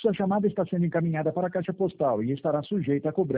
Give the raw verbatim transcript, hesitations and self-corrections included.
Sua chamada está sendo encaminhada para a caixa postal e estará sujeita a cobrança.